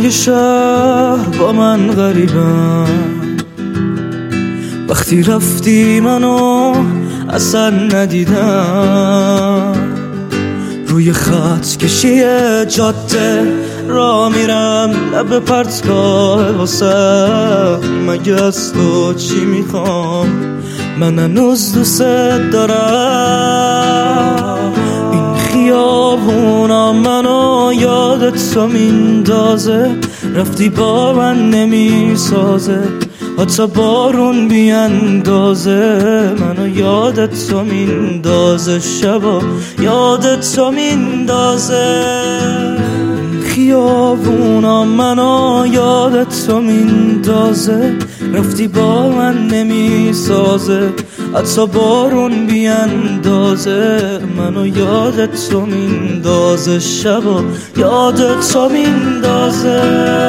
غریبه شهر با من غریبم، وقتی رفتی منو اصلا ندیدم. روی خط کشی جاده را میرم، لب پرتگاه واسه مگه از تو چی میخوام؟ من هنوز دوست دارم. این خیابونا منو یادت تو میندازه، رفتی با من نمیسازه، حتی بارون بیاندازه منو یادت تو میندازه، شبا یادت تو میندازه. خیابونا منو یادت تو میندازه، رفتی با من نمیسازه، حتی بارون بیاندازه منو یادت تو میندازه، شبا یادت تو میندازه.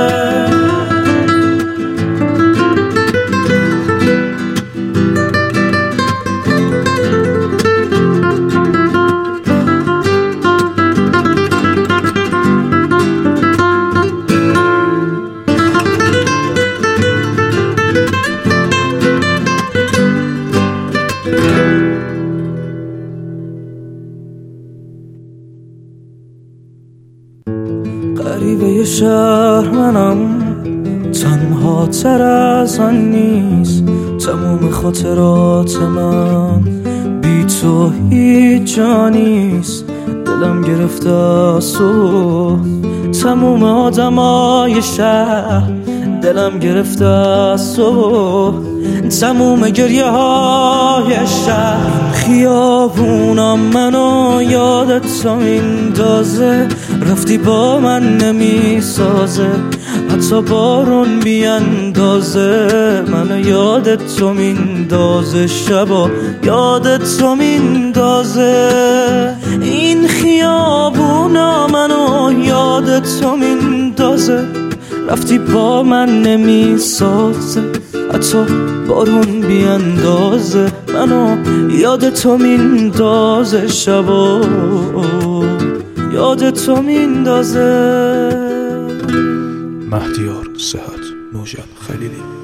غریبه شهر منم، تنها تر از آن نیست. تموم خاطرات من بی تو هیچ جا نیست. دلم گرفته از تو، تموم آدمای شهر دلم گرفته از تو، تموم گریه های شهر. خیابونا منو یادت تو میندازه، رفتی با من نمیسازه، حتی بارون بیاندازه منو یادت تو میندازه، شبا یادت تو میندازه. این خیابونا منو یادت تو میندازه، رفتی با من نمیسازه، حتی بارون بیاندازه منو یادت تو میندازه، شبا یادت تو میندازه. مهدیار صحت، نوشن خلیلی.